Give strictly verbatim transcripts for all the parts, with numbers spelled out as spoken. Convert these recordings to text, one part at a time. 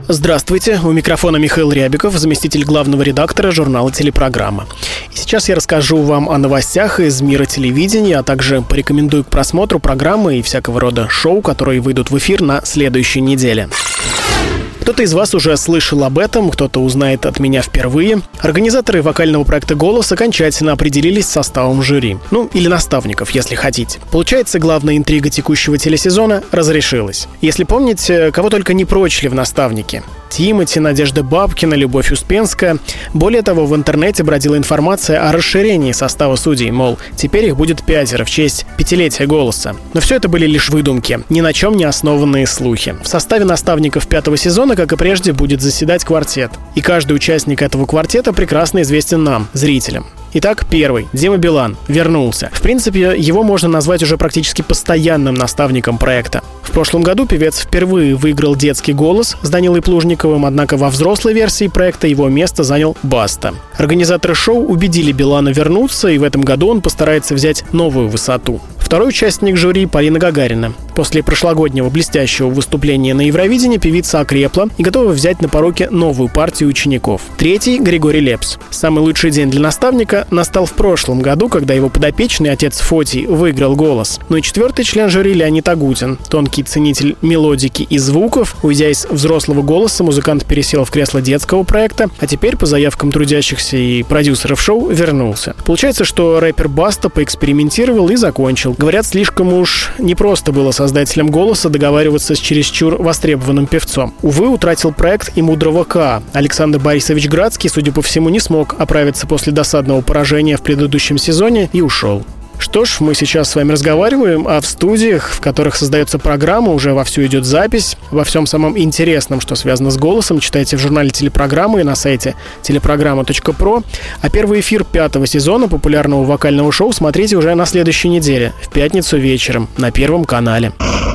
Здравствуйте, у микрофона Михаил Рябиков, заместитель главного редактора журнала «Телепрограмма». И сейчас я расскажу вам о новостях из мира телевидения, а также порекомендую к просмотру программы и всякого рода шоу, которые выйдут в эфир на следующей неделе. Кто-то из вас уже слышал об этом, кто-то узнает от меня впервые. Организаторы вокального проекта «Голос» окончательно определились с составом жюри. Ну, или наставников, если хотите. Получается, главная интрига текущего телесезона разрешилась. Если помните, кого только не прочили в наставнике. Тимати, Надежда Бабкина, Любовь Успенская. Более того, в интернете бродила информация о расширении состава судей, мол, теперь их будет пятеро в честь пятилетия «Голоса». Но все это были лишь выдумки, ни на чем не основанные слухи. В составе наставников пятого сезона, как и прежде, будет заседать квартет. И каждый участник этого квартета прекрасно известен нам, зрителям. Итак, первый. Дима Билан. Вернулся. В принципе, его можно назвать уже практически постоянным наставником проекта. В прошлом году певец впервые выиграл детский голос с Данилой Плужниковым, однако во взрослой версии проекта его место занял Баста. Организаторы шоу убедили Билана вернуться, и в этом году он постарается взять новую высоту. Второй участник жюри – Полина Гагарина. После прошлогоднего блестящего выступления на Евровидении певица окрепла и готова взять на поруки новую партию учеников. Третий – Григорий Лепс. Самый лучший день для наставника настал в прошлом году, когда его подопечный отец Фотий выиграл голос. Ну и четвертый член жюри – Леонид Агутин. Тонкий ценитель мелодики и звуков. Уйдя из взрослого голоса, музыкант пересел в кресло детского проекта, а теперь по заявкам трудящихся и продюсеров шоу вернулся. Получается, что рэпер Баста поэкспериментировал и закончил. Говорят, слишком уж непросто было создателям «Голоса» договариваться с чересчур востребованным певцом. Увы, утратил проект и мудрого К. Александр Борисович Градский, судя по всему, не смог оправиться после досадного поражения в предыдущем сезоне и ушел. Что ж, мы сейчас с вами разговариваем, а в студиях, в которых создается программа, уже вовсю идет запись. Во всем самом интересном, что связано с «Голосом», читайте в журнале «Телепрограммы» и на сайте телепрограмма точка про. А первый эфир пятого сезона популярного вокального шоу смотрите уже на следующей неделе, в пятницу вечером, на Первом канале.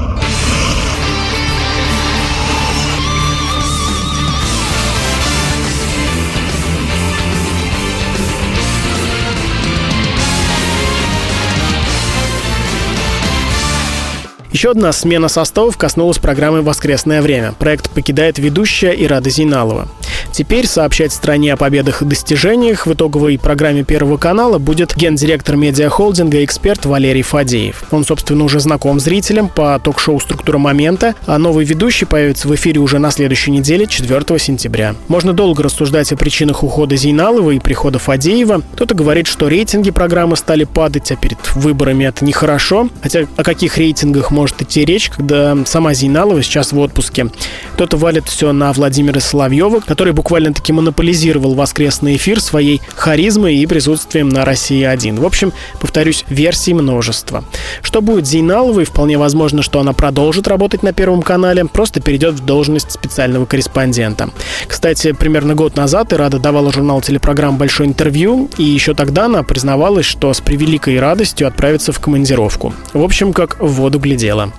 Еще одна смена составов коснулась программы «Воскресное время». Проект покидает ведущая Ирада Зейналова. Теперь сообщать стране о победах и достижениях в итоговой программе Первого канала будет гендиректор медиахолдинга и эксперт Валерий Фадеев. Он, собственно, уже знаком зрителям по ток-шоу «Структура момента», а новый ведущий появится в эфире уже на следующей неделе, четвёртого сентября. Можно долго рассуждать о причинах ухода Зейналова и прихода Фадеева. Кто-то говорит, что рейтинги программы стали падать, а перед выборами это нехорошо. Хотя о каких рейтингах может идти речь, когда сама Зейналова сейчас в отпуске. Кто-то валит все на Владимира Соловьева, который буквально-таки монополизировал воскресный эфир своей харизмой и присутствием на Россия один. В общем, повторюсь, версий множество. Что будет с Зейналовой? Вполне возможно, что она продолжит работать на Первом канале, просто перейдет в должность специального корреспондента. Кстати, примерно год назад Ирада давала журналу «Телепрограмм» большое интервью, и еще тогда она признавалась, что с превеликой радостью отправится в командировку. В общем, как в воду глядела.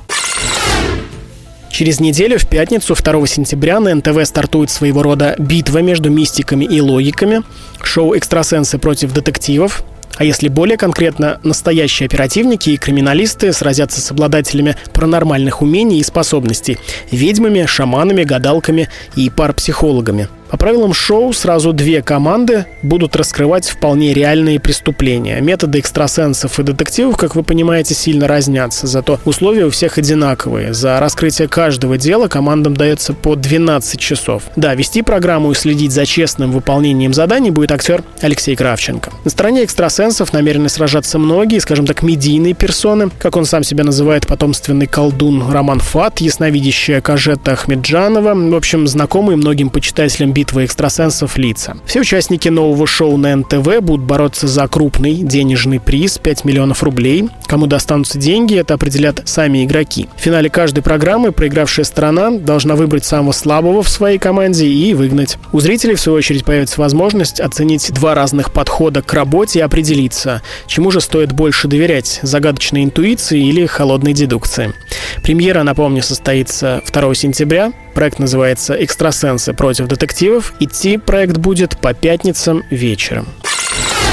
Через неделю, в пятницу, второго сентября, на эн тэ вэ стартует своего рода битва между мистиками и логиками. Шоу «Экстрасенсы против детективов». А если более конкретно, настоящие оперативники и криминалисты сразятся с обладателями паранормальных умений и способностей – ведьмами, шаманами, гадалками и парапсихологами. По правилам шоу сразу две команды будут раскрывать вполне реальные преступления. Методы экстрасенсов и детективов, как вы понимаете, сильно разнятся, зато условия у всех одинаковые. За раскрытие каждого дела командам дается по двенадцать часов. Да, вести программу и следить за честным выполнением заданий будет актер Алексей Кравченко. На стороне экстрасенсов намерены сражаться многие, скажем так, медийные персоны. Как он сам себя называет, потомственный колдун Роман Фат, ясновидящая Кажета Ахмеджанова. В общем, знакомые многим почитателям битвы экстрасенсов лица. Все участники нового шоу на эн тэ вэ будут бороться за крупный денежный приз пять миллионов рублей. Кому достанутся деньги, это определят сами игроки. В финале каждой программы проигравшая сторона должна выбрать самого слабого в своей команде и выгнать. У зрителей, в свою очередь, появится возможность оценить два разных подхода к работе и определиться, чему же стоит больше доверять – загадочной интуиции или холодной дедукции. Премьера, напомню, состоится второго сентября. Проект называется «Экстрасенсы против детективов». Идти проект будет по пятницам вечером.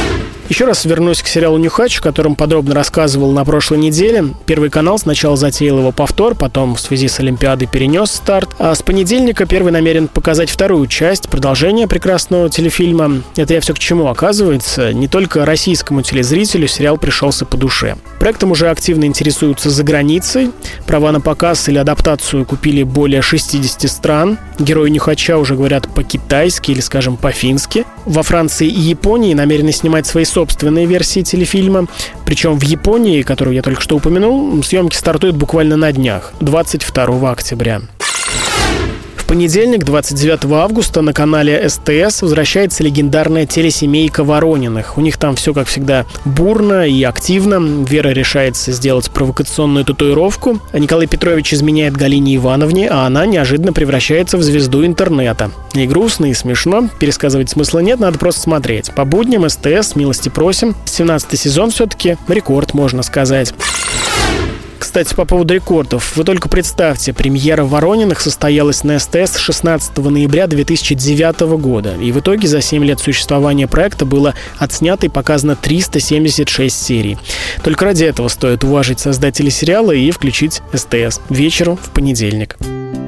Еще раз вернусь к сериалу «Нюхач», о котором подробно рассказывал на прошлой неделе. Первый канал сначала затеял его повтор, потом в связи с Олимпиадой перенес старт. А с понедельника Первый намерен показать вторую часть, продолжение прекрасного телефильма. Это я все к чему. Оказывается, не только российскому телезрителю сериал пришелся по душе. Проектом уже активно интересуются за границей. Права на показ или адаптацию купили более шестидесяти стран. Герои «Нюхача» уже говорят по-китайски или, скажем, по-фински. Во Франции и Японии намерены снимать свои собственные версии телефильма. Причем в Японии, которую я только что упомянул, съемки стартуют буквально на днях, двадцать второго октября. В понедельник, двадцать девятого августа, на канале СТС возвращается легендарная телесемейка Ворониных. У них там все, как всегда, бурно и активно. Вера решается сделать провокационную татуировку. Николай Петрович изменяет Галине Ивановне, а она неожиданно превращается в звезду интернета. И грустно, и смешно. Пересказывать смысла нет, надо просто смотреть. По будням СТС, милости просим. семнадцатый сезон все-таки рекорд, можно сказать. Кстати, по поводу рекордов. Вы только представьте, премьера «Ворониных» состоялась на СТС шестнадцатого ноября две тысячи девятого года. И в итоге за семь лет существования проекта было отснято и показано триста семьдесят шесть серий. Только ради этого стоит уважить создателей сериала и включить СТС вечером в понедельник.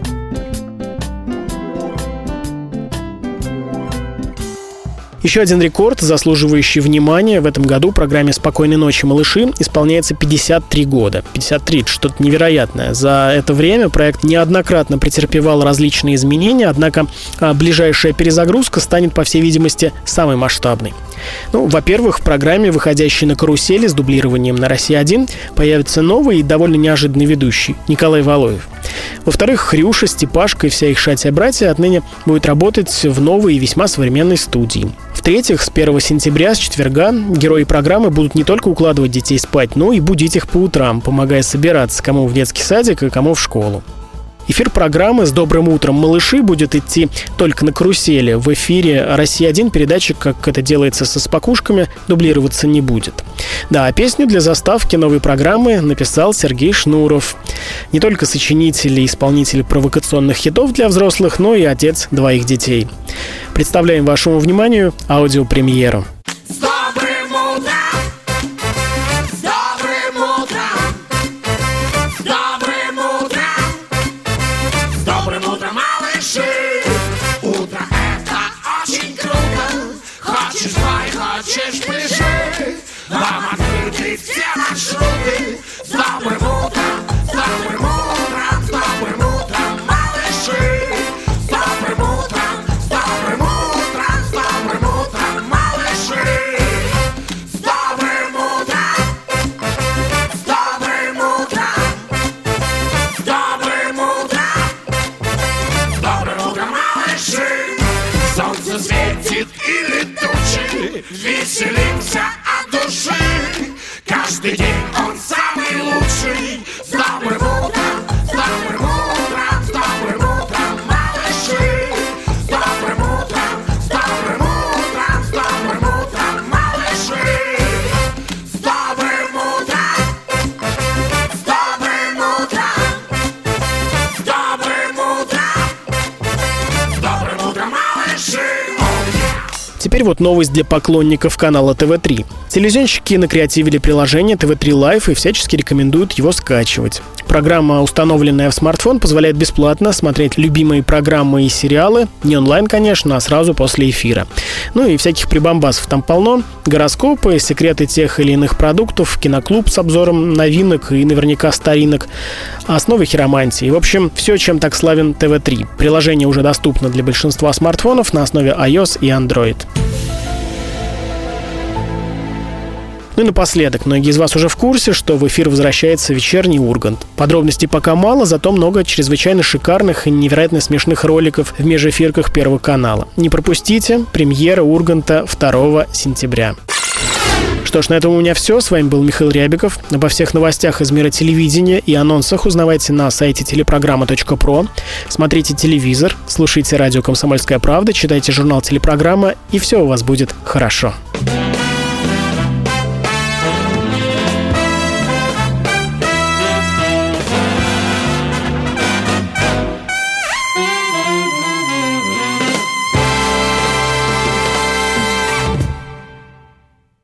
Еще один рекорд, заслуживающий внимания. В этом году программе «Спокойной ночи, малыши» исполняется пятьдесят три года. пятьдесят три – это что-то невероятное. За это время проект неоднократно претерпевал различные изменения, однако ближайшая перезагрузка станет, по всей видимости, самой масштабной. Ну, во-первых, в программе, выходящей на карусели с дублированием на Россия один, появится новый и довольно неожиданный ведущий – Николай Валоев. Во-вторых, Хрюша, Степашка и вся их шатия-братья отныне будет работать в новой и весьма современной студии. В-третьих, с первого сентября, с четверга, герои программы будут не только укладывать детей спать, но и будить их по утрам, помогая собираться кому в детский садик и кому в школу. Эфир программы «С добрым утром, малыши» будет идти только на карусели. В эфире «Россия один» передача, как это делается со «Спокушками», дублироваться не будет. Да, а песню для заставки новой программы написал Сергей Шнуров. Не только сочинитель и исполнитель провокационных хитов для взрослых, но и отец двоих детей. Представляем вашему вниманию аудиопремьеру. Хочешь, пиши, вам открыты все маршруты. С добрым утром, с добрым утром, с добрым утром, малыши. С добрым утром, с добрым утром, с добрым утром, малыши. С добрым утром, с добрым утром, с добрым утром, с добрым утром, малыши. Солнце светит или тучи, веселимся от души. Каждый день он самый лучший. С добрым утром, с добрым утром, с добрым утром, малыши. С добрым утром, с добрым утром, с добрым утром, малыши. С добрым утром, с добрым утром, с добрым утром, с добрым утром, малыши. Теперь вот новость для поклонников канала тэ вэ три. Телевизионщики накреативили приложение тэ вэ три Live и всячески рекомендуют его скачивать. Программа, установленная в смартфон, позволяет бесплатно смотреть любимые программы и сериалы. Не онлайн, конечно, а сразу после эфира. Ну и всяких прибамбасов там полно. Гороскопы, секреты тех или иных продуктов, киноклуб с обзором новинок и наверняка старинок, основы хиромантии. В общем, все, чем так славен тэ вэ три. Приложение уже доступно для большинства смартфонов на основе iOS и Android. Ну и напоследок, многие из вас уже в курсе, что в эфир возвращается «Вечерний Ургант». Подробностей пока мало, зато много чрезвычайно шикарных и невероятно смешных роликов в межэфирках Первого канала. Не пропустите, премьера Урганта второго сентября. Что ж, на этом у меня все. С вами был Михаил Рябиков. Обо всех новостях из мира телевидения и анонсах узнавайте на сайте телепрограмма точка про. Смотрите телевизор, слушайте радио «Комсомольская правда», читайте журнал «Телепрограмма», и все у вас будет хорошо.